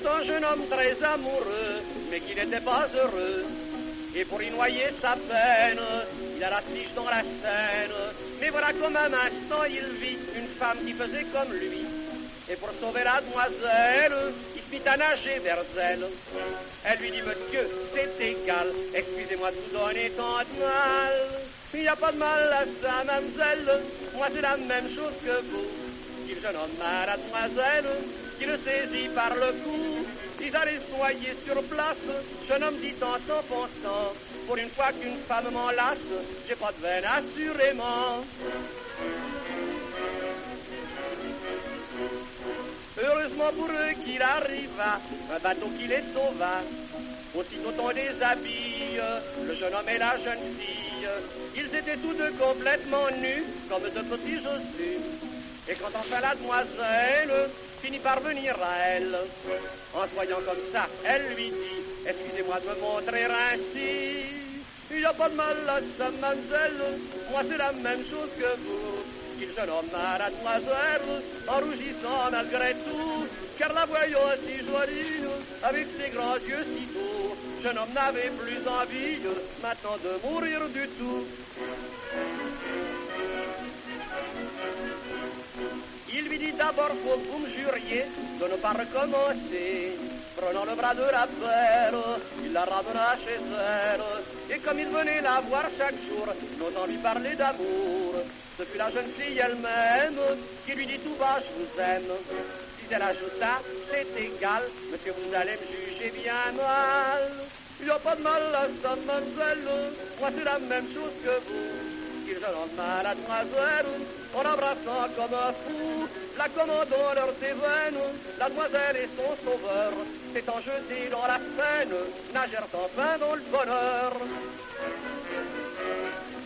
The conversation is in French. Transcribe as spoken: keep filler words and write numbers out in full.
C'est un jeune homme très amoureux, mais qui n'était pas heureux. Et pour y noyer sa peine, il a la tige dans la Seine. Mais voilà qu'au même instant, il vit une femme qui faisait comme lui. Et pour sauver la demoiselle, il se mit à nager vers elle. Elle lui dit, monsieur, c'est égal, excusez-moi de vous donner tant de mal. Il n'y a pas de mal à ça, mademoiselle, moi c'est la même chose que vous. Dit le jeune homme à la demoiselle, qui le saisit par le cou. Ils allaient se noyer sur place, jeune homme dit en s'en pensant, pour une fois qu'une femme m'enlace, j'ai pas de veine assurément. Heureusement pour eux qu'il arriva, un bateau qui les sauva. Aussitôt on les habille, le jeune homme et la jeune fille. Ils étaient tous deux complètement nus, comme de petits Josus. Et quand enfin la demoiselle finit par venir à elle, en se voyant comme ça, elle lui dit, excusez-moi de me montrer ainsi. Il n'y a pas de mal à ça, mademoiselle, moi c'est la même chose que vous. Dit le jeune homme à la demoiselle, en rougissant malgré tout, car la voyant si jolie, avec ses grands yeux si beaux, le jeune homme n'avait plus envie maintenant de mourir du tout. Il lui dit d'abord, faut que vous me juriez de ne pas recommencer. Prenant le bras de la belle, il la ramena chez elle. Et comme il venait la voir chaque jour, n'osant lui parler d'amour, ce fut la jeune fille elle-même qui lui dit tout bas, je vous aime. Puis elle ajouta, c'est égal, monsieur, vous allez me juger bien mal. Il n'y a pas de mal à ça, mademoiselle, moi c'est la même chose que vous. Dit le jeune homme à la demoiselle, en embrassant comme un fou, la commandant leur veines, la demoiselle et son sauveur, s'étant jetés dans la Seine, nagèrent enfin dans le bonheur.